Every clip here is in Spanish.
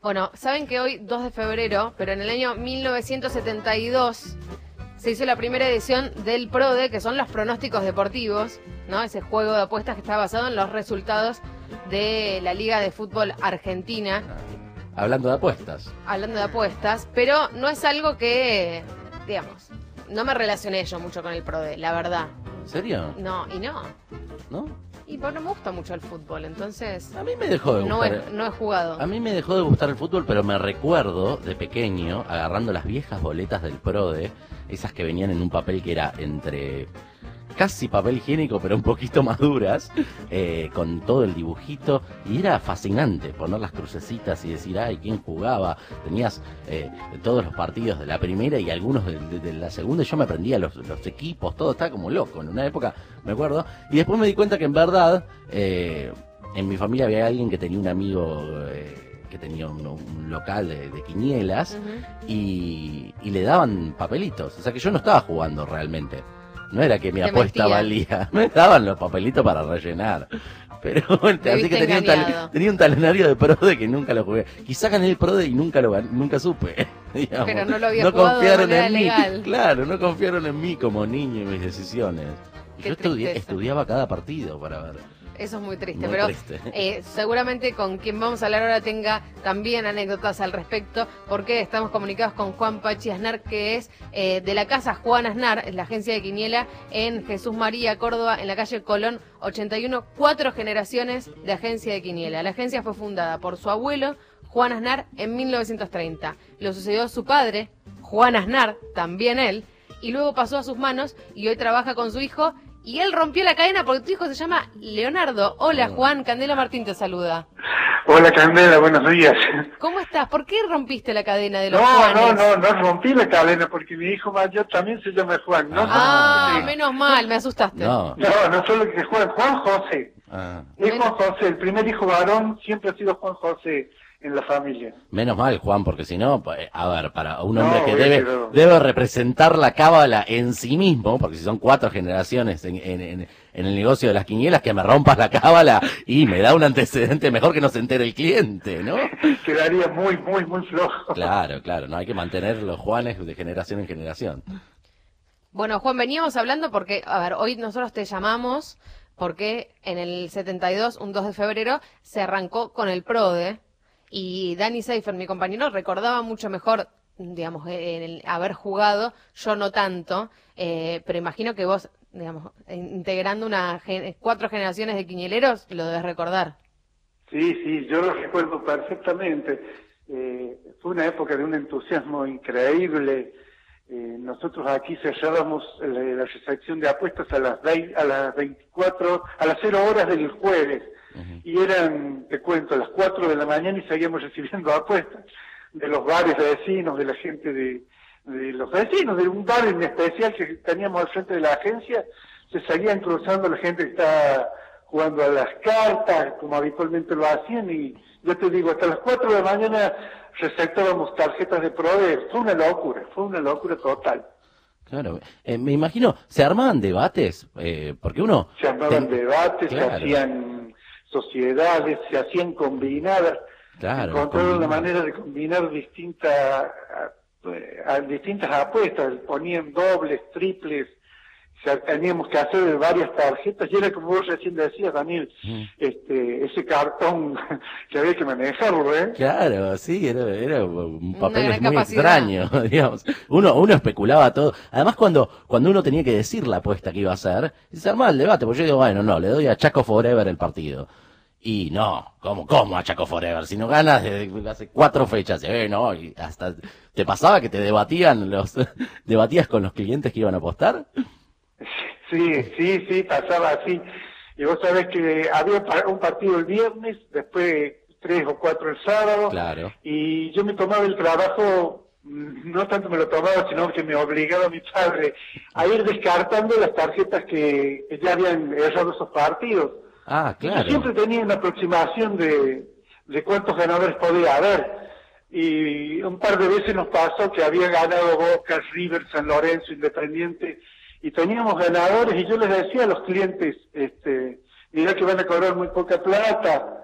Bueno, saben que hoy, 2 de febrero, pero en el año 1972 se hizo la primera edición del PRODE, que son los pronósticos deportivos, ¿no? Ese juego de apuestas que está basado en los resultados de la Liga de Fútbol Argentina. Hablando de apuestas. Hablando de apuestas, pero no es algo que, digamos, no me relacioné yo mucho con el PRODE, la verdad. ¿En serio? No, y no. ¿No? Y pues no me gusta mucho el fútbol, entonces... A mí me dejó de gustar. No he jugado. A mí me dejó de gustar el fútbol, pero me recuerdo de pequeño agarrando las viejas boletas del PRODE, esas que venían en un papel que era entre casi papel higiénico, pero un poquito más duras, con todo el dibujito, y era fascinante poner las crucecitas y decir, ay, ¿quién jugaba? Tenías todos los partidos de la primera y algunos de la segunda, y yo me aprendía los equipos, todo, estaba como loco en una época, me acuerdo, y después me di cuenta que en verdad, en mi familia había alguien que tenía un amigo... que tenía un local de quinielas, y le daban papelitos, o sea que yo no estaba jugando realmente. No era que mi apuesta valía, me daban los papelitos para rellenar. Pero así que tenía un talonario de PRODE que nunca lo jugué. Quizá gané el PRODE y nunca supe. Digamos. Pero no lo había jugado confiaron de manera en mí. legal. Claro, no confiaron en mí como niño y mis decisiones. Qué Yo estudiaba cada partido para ver. Eso es muy triste, Muy pero triste. Seguramente con quien vamos a hablar ahora tenga también anécdotas al respecto, porque estamos comunicados con Juan Pachi Aznar, que es de la casa Juan Aznar, es la agencia de quiniela en Jesús María, Córdoba, en la calle Colón 81, 4 generaciones de agencia de quiniela. La agencia fue fundada por su abuelo, Juan Aznar, en 1930. Lo sucedió su padre, Juan Aznar, también él, y luego pasó a sus manos y hoy trabaja con su hijo. Y él rompió la cadena porque tu hijo se llama Leonardo. Hola, Juan. Candela Martín te saluda. Hola, Candela, buenos días. ¿Cómo estás? ¿Por qué rompiste la cadena de los Juanes? No rompí la cadena porque mi hijo mayor también se llama Juan. Menos mal, me asustaste. No solo que Juan José. Es Juan José, el primer hijo varón siempre ha sido Juan José en la familia. Menos mal, Juan, porque si no, a ver, para un hombre que debe representar la cábala en sí mismo, porque si son 4 generaciones en el negocio de las quinielas, que me rompas la cábala y me da un antecedente mejor que no se entere el cliente, ¿no? Quedaría muy flojo. Claro, no hay que mantener los Juanes de generación en generación. Bueno, Juan, veníamos hablando porque, a ver, hoy nosotros te llamamos porque en el 72, un 2 de febrero, se arrancó con el PRODE. Y Dani Seifer, mi compañero, recordaba mucho mejor, digamos, el haber jugado, yo no tanto, pero imagino que vos, digamos, integrando 4 generaciones de quinieleros, lo debes recordar. Sí, yo lo recuerdo perfectamente. Fue una época de un entusiasmo increíble. Nosotros aquí cerrábamos la recepción de apuestas a las 0 horas del jueves. Y eran, te cuento, a las 4 de la mañana y seguíamos recibiendo apuestas de los bares vecinos, de la gente de los vecinos, de un bar en especial que teníamos al frente de la agencia. Se seguían cruzando la gente que estaba jugando a las cartas, como habitualmente lo hacían, y yo te digo, hasta las 4 de la mañana receptábamos tarjetas de PRODE. Fue una locura total. Claro, me imagino, ¿se armaban debates? Porque uno... Se armaban debates, claro. Se hacían sociedades, se hacían combinadas, encontraron una manera de combinar distintas apuestas, ponían dobles, triples, teníamos que hacer varias tarjetas, y era como vos recién decías, Daniel, ese cartón que había que manejarlo, Claro, sí, era un papel muy extraño, digamos. Uno especulaba todo. Además, cuando uno tenía que decir la apuesta que iba a hacer, se armaba el debate, porque yo digo, bueno, no, le doy a Chaco Forever el partido. Y no, ¿cómo a Chaco Forever? Si no ganas desde hace 4 fechas, no, y hasta ¿te pasaba que te debatías con los clientes que iban a apostar? Sí, pasaba así. Y vos sabés que había un partido el viernes, después 3 o 4 el sábado. Claro. Y yo me tomaba el trabajo, no tanto me lo tomaba, sino que me obligaba a mi padre a ir descartando las tarjetas que ya habían errado esos partidos. Ah, claro. Yo siempre tenía una aproximación de cuántos ganadores podía haber. Y un par de veces nos pasó que había ganado Boca, River, San Lorenzo, Independiente, y teníamos ganadores, y yo les decía a los clientes, mirá que van a cobrar muy poca plata,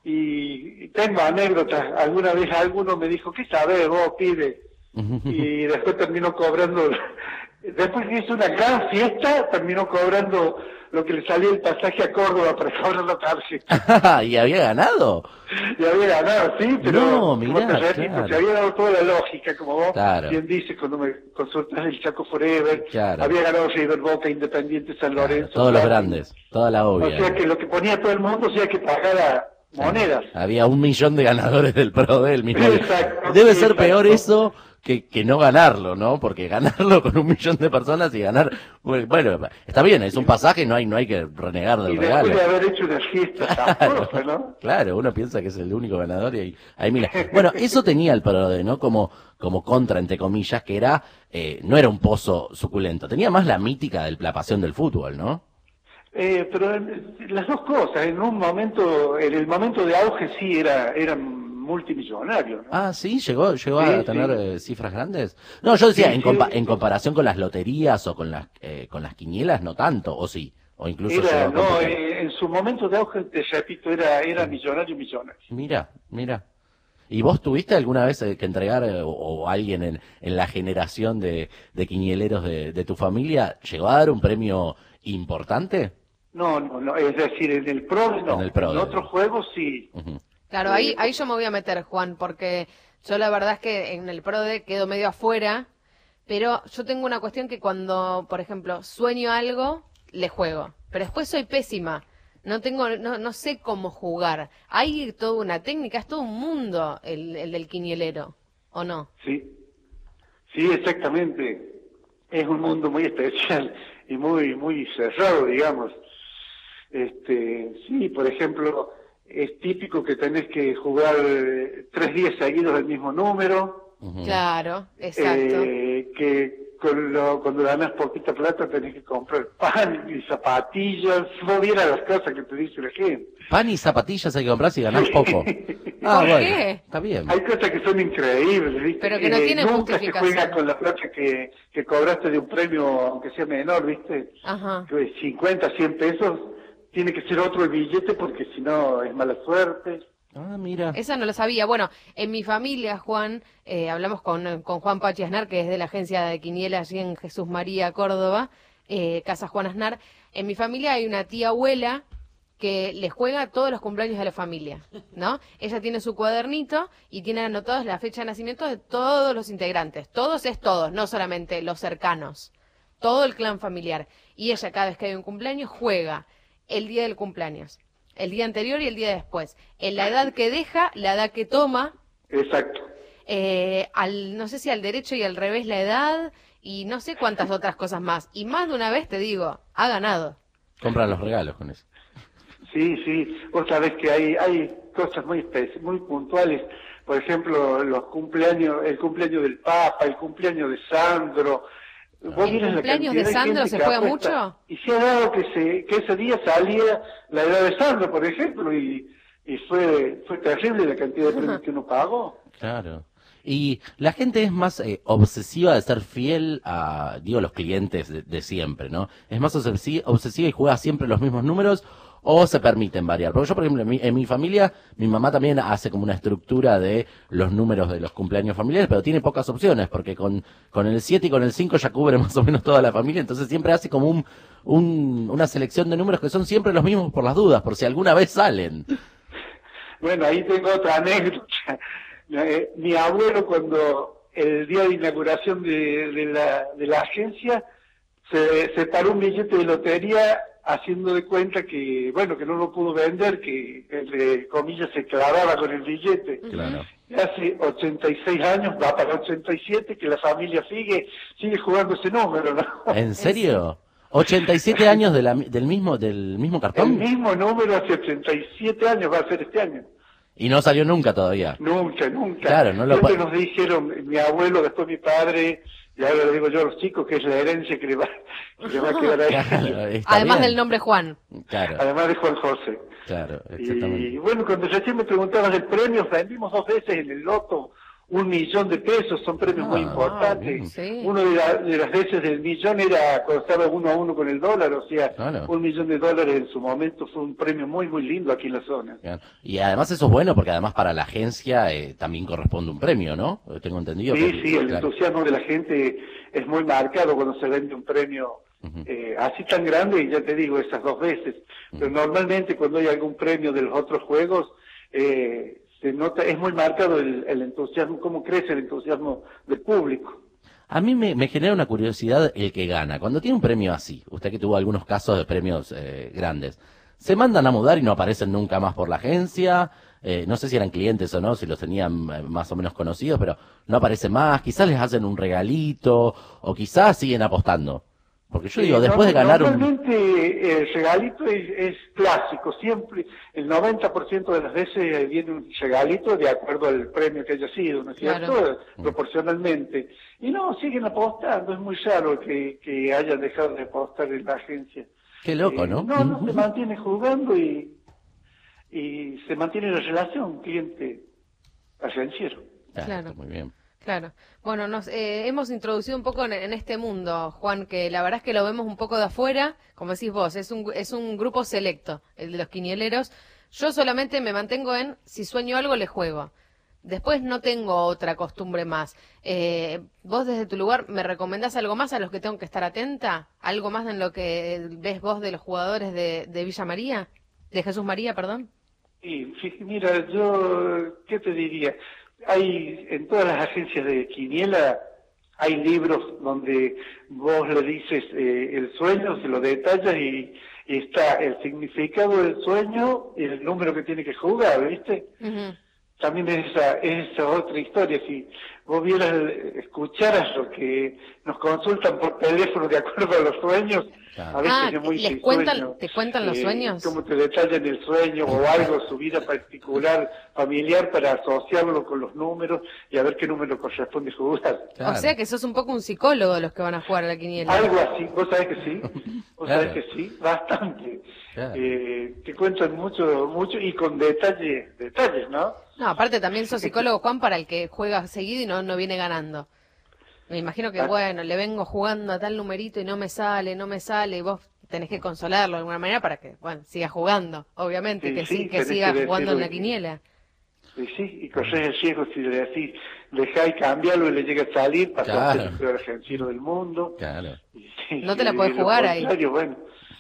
y tengo anécdotas. Alguna vez alguno me dijo, ¿qué sabés vos, pibe? Y después terminó cobrando, después que hizo una gran fiesta, terminó cobrando lo que le salía el pasaje a Córdoba para cobrar la tarjeta. ¿Y había ganado? Y había ganado, sí, pero No, mirá, como te repito, claro. se había dado toda la lógica, como vos Claro. bien dices cuando me consultas el Chaco Forever, Claro. había ganado River, Boca, Independiente, San Lorenzo. Todos los Racing. grandes, toda la O obvia. sea que lo que ponía todo el mundo, o sea que pagara monedas. Había 1 millón de ganadores del PRODE el mismo día. Exacto, Debe ser exacto. peor eso que no ganarlo, ¿no? Porque ganarlo con 1 millón de personas y ganar, bueno, está bien, es un pasaje, no hay que renegar Y del después regalo. de haber hecho una fiesta sabrosa, ¿no? Claro, uno piensa que es el único ganador y ahí mira. Bueno, eso tenía el PRODE, ¿no? Como contra, entre comillas, que era, no era un pozo suculento, tenía más la mítica de la pasión del fútbol, ¿no? Pero las dos cosas, en el momento de auge sí eran multimillonarios, ¿no? Ah, sí, llegó a Sí, tener cifras grandes. No, yo decía, Sí, en comparación con las loterías o con las quinielas, no tanto, o sí, o incluso llegó a No, competir. en su momento de auge, te repito, era millonario. Mira. ¿Y vos tuviste alguna vez que entregar, o alguien en la generación de quinieleros de tu familia, llegó a dar un premio importante? No, es decir, en el PRODE no. En el PRODE. En otros juegos sí. Ujú. Claro, ahí yo me voy a meter, Juan, porque yo la verdad es que en el PRODE quedo medio afuera, pero yo tengo una cuestión que cuando, por ejemplo, sueño algo, le juego, pero después soy pésima, no sé cómo jugar. Hay toda una técnica, es todo un mundo el del quinielero, ¿o no? Sí, exactamente. Es un mundo muy especial y muy cerrado, digamos. Sí, por ejemplo, es típico que tenés que jugar 3 días seguidos el mismo número, Ujú. Claro, exacto. que cuando ganas poquita plata tenés que comprar pan y zapatillas, no vieras las cosas que te dice la gente. Pan y zapatillas hay que comprar si ganás poco. ¿Por qué? Está bien. Hay cosas que son increíbles, ¿viste? Pero que no tienen nunca se justificación. juega con la plata que cobraste de un premio, aunque sea menor, ¿viste? Ajá. Que 50, 100 pesos, tiene que ser otro el billete porque si no es mala suerte. Ah, mira. Esa no lo sabía. Bueno, en mi familia, Juan, hablamos con Juan Pachi Aznar, que es de la agencia de Quiniela allí en Jesús María, Córdoba, Casa Juan Aznar. En mi familia hay una tía abuela que le juega todos los cumpleaños de la familia, ¿no? Ella tiene su cuadernito y tiene anotados la fecha de nacimiento de todos los integrantes. Todos es todos, no solamente los cercanos. Todo el clan familiar. Y ella cada vez que hay un cumpleaños juega el día del cumpleaños, el día anterior y el día después, en la edad que deja, la edad que toma, Exacto. no sé si al derecho y al revés la edad, y no sé cuántas otras cosas más. Y más de una vez te digo, ha ganado. Compran los regalos con eso. Sí. Vos sabés que hay cosas muy puntuales. Por ejemplo, el cumpleaños del Papa, el cumpleaños de Sandro. Vos ¿El vieras la cumpleaños de cantidad Sandro gente se que juega apuesta. mucho? Y se ha dado que ese día salía la edad de Sandro, por ejemplo, y fue terrible la cantidad de premios que uno pagó. Claro. Y la gente es más obsesiva de ser fiel a, los clientes de siempre, ¿no? Es más obsesiva y juega siempre los mismos números, o se permiten variar. Porque yo, por ejemplo, en mi familia, mi mamá también hace como una estructura de los números de los cumpleaños familiares, pero tiene pocas opciones, porque con el 7 y con el 5 ya cubre más o menos toda la familia, entonces siempre hace como una selección de números que son siempre los mismos por las dudas, por si alguna vez salen. Bueno, ahí tengo otra anécdota. Mi abuelo, cuando el día de inauguración de la agencia, se paró un billete de lotería haciendo de cuenta que, bueno, que no lo pudo vender, que, entre comillas, se clavaba con el billete. Claro. Hace 86 años, va para 87, que la familia sigue jugando ese número, ¿no? ¿En serio? ¿87 años del mismo El cartón? mismo número hace 87 años va a ser este año. Y no salió nunca todavía. Nunca. Claro, no lo Siempre pa- nos dijeron, mi abuelo, después mi padre, y ahora le digo yo a los chicos que es la herencia que le va a quedar ahí. Claro, está Además bien. del nombre Juan. Claro, Además de Juan José. claro, exactamente. Y bueno, cuando recién me preguntabas del premio, vendimos 2 veces en el loto 1.000.000 pesos, son premios muy importantes. Sí. Uno de las veces del millón era cuando estaba 1-1 con el dólar, o sea, Claro. $1.000.000 en su momento fue un premio muy, muy lindo aquí en la zona. Claro. Y además eso es bueno porque además para la agencia también corresponde un premio, ¿no? Tengo entendido. Sí, que, sí, el claro. entusiasmo de la gente es muy marcado cuando se vende un premio Ujú. así tan grande, y ya te digo, esas 2 veces. Pero normalmente cuando hay algún premio de los otros juegos, se nota, es muy marcado el entusiasmo, cómo crece el entusiasmo del público. A mí me genera una curiosidad el que gana. Cuando tiene un premio así, usted que tuvo algunos casos de premios grandes, ¿se mandan a mudar y no aparecen nunca más por la agencia? No sé si eran clientes o no, si los tenían más o menos conocidos, pero no aparecen más. Quizás les hacen un regalito o quizás siguen apostando. Porque yo digo, después de ganar un... Normalmente el regalito es clásico, siempre, el 90% de las veces viene un regalito de acuerdo al premio que haya sido, ¿no es cierto? Claro. Proporcionalmente. Y no, siguen apostando, es muy raro que hayan dejado de apostar en la agencia. Qué loco, ¿no? No, se mantiene jugando y se mantiene la relación cliente-agenciero. Claro. Está muy bien. Claro. Bueno, nos hemos introducido un poco en este mundo, Juan, que la verdad es que lo vemos un poco de afuera, como decís vos, es un grupo selecto, el de los quinieleros. Yo solamente me mantengo en, si sueño algo, le juego. Después no tengo otra costumbre más. ¿Vos desde tu lugar me recomendás algo más a los que tengo que estar atenta? ¿Algo más en lo que ves vos de los jugadores de Villa María? De Jesús María, perdón. Sí, mira, yo, ¿qué te diría? Hay, en todas las agencias de quiniela, hay libros donde vos le dices el sueño, se lo detallas y está el significado del sueño y el número que tiene que jugar, ¿viste? Uh-huh. También esa otra historia, si vos escucharas lo que nos consultan por teléfono de acuerdo a los sueños, Claro. a veces es muy ¿les cuentan, te cuentan los sueños? Cómo te detallan el sueño o algo, su vida particular, familiar, para asociarlo con los números y a ver qué número corresponde jugar. Claro. O sea que sos un poco un psicólogo de los que van a jugar a la quiniela. Algo así, vos sabés que sí, Claro. sabés que sí, bastante. Claro. Te cuentan mucho y con detalles, ¿no? No, aparte también sos psicólogo, Juan, para el que juega seguido y no viene ganando. Me imagino que, bueno, le vengo jugando a tal numerito y no me sale, y vos tenés que consolarlo de alguna manera para que, bueno, siga jugando, obviamente, Sí, que sí, que siga tenés que jugando en la decirlo. quiniela. Y corres el riesgo si le decís, dejá y cambiarlo y le llega a salir, pasaste Claro. el peor agenciero del mundo. Claro. No te la podés jugar ahí. Bueno,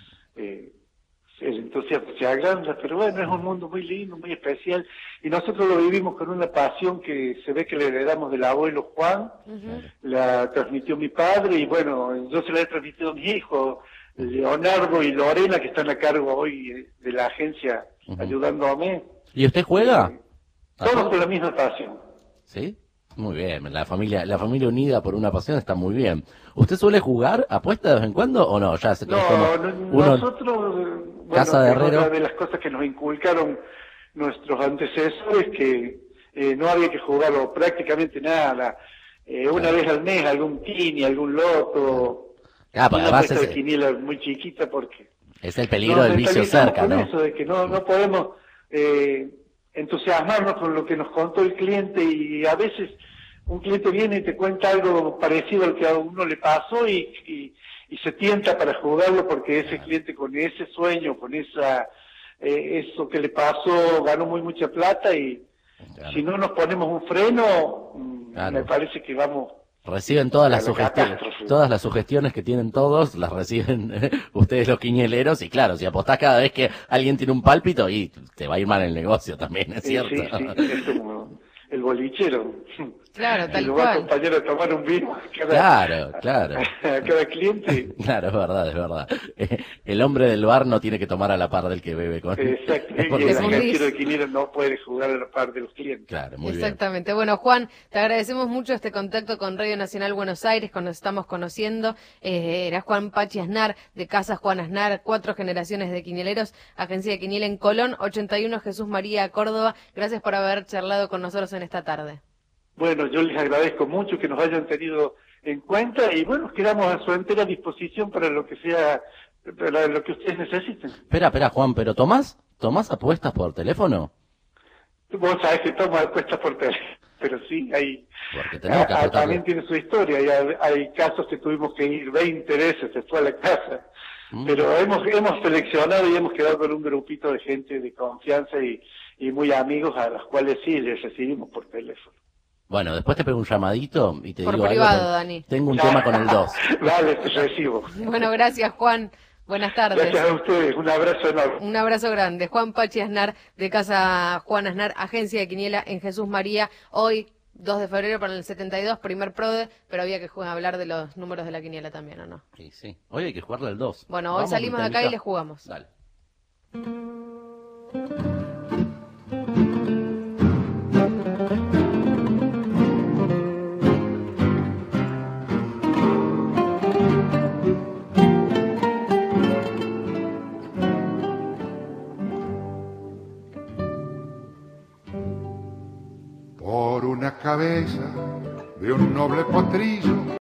el entusiasmo se agranda, pero bueno, es un mundo muy lindo, muy especial, y nosotros lo vivimos con una pasión que se ve que le heredamos del abuelo Juan, Ujú. la transmitió mi padre, y bueno, yo se la he transmitido a mis hijos, Leonardo y Lorena, que están a cargo hoy de la agencia, Ujú. ayudándome. ¿Y usted juega? Todos con la misma pasión. ¿Sí? Muy bien, la familia unida por una pasión está muy bien. ¿Usted suele jugar apuesta de vez en cuando o no? Ya se quedó como uno... Nosotros, Casa de es Herrero. otra de las cosas que nos inculcaron nuestros antecesores, que no había que jugarlo prácticamente nada. Una vez al mes, algún quini, algún loto. Ah, pues una además apuesta de es, quiniela muy chiquita porque... es el peligro nos del vicio mentalizamos cerca, con ¿no? eso, de que no podemos entusiasmarnos con lo que nos contó el cliente, y a veces un cliente viene y te cuenta algo parecido al que a uno le pasó y se tienta para jugarlo porque ese cliente con ese sueño, con eso que le pasó, ganó mucha plata, y Claro. si no nos ponemos un freno, Claro. me parece que vamos... Reciben todas las A la sugestiones, catástrofe. todas las sugestiones que tienen todos, las reciben ustedes los quiñeleros, y claro, si apostás cada vez que alguien tiene un pálpito, y te va a ir mal el negocio también, es cierto. Sí, es como el bolichero. Claro, Y tal lo va a cual. acompañar a tomar un vino a Claro. a cada cliente. Claro, es verdad. El hombre del bar no tiene que tomar a la par del que bebe con... Exacto, porque y el si no- agenciero de quiniela no puede jugar a la par de los clientes. Claro, muy bien. Exactamente. Bueno, Juan, te agradecemos mucho este contacto con Radio Nacional Buenos Aires, cuando nos estamos conociendo. Era Juan Pachi Aznar, de Casas Juan Aznar, 4 generaciones de quinieleros, agencia de quiniela en Colón, 81 Jesús María, Córdoba. Gracias por haber charlado con nosotros en esta tarde. Bueno, yo les agradezco mucho que nos hayan tenido en cuenta, y bueno, quedamos a su entera disposición para lo que sea, para lo que ustedes necesiten. Espera, Juan, ¿pero tomás apuestas por teléfono? Vos sabés que tomo apuestas por teléfono. pero sí, hay, Porque tenemos que apretarle. también tiene su historia, hay casos que tuvimos que ir 20 veces después a la casa, pero hemos seleccionado y hemos quedado con un grupito de gente de confianza y muy amigos a los cuales sí les recibimos por teléfono. Bueno, después te pego un llamadito y te Por digo privado, algo. Dani. Tengo un tema con el 2. Vale, te recibo. Bueno, gracias, Juan. Buenas tardes. Gracias a ustedes, un abrazo enorme. Un abrazo grande. Juan Pachi Aznar, de Casa Juan Aznar, agencia de Quiniela en Jesús María. Hoy, 2 de febrero para el 72, primer PRODE, pero había que hablar de los números de la Quiniela también, ¿o no? Sí, sí. Hoy hay que jugarle el 2. Bueno, hoy Vamos, salimos de acá y le jugamos. Dale. Por una cabeza de un noble potrillo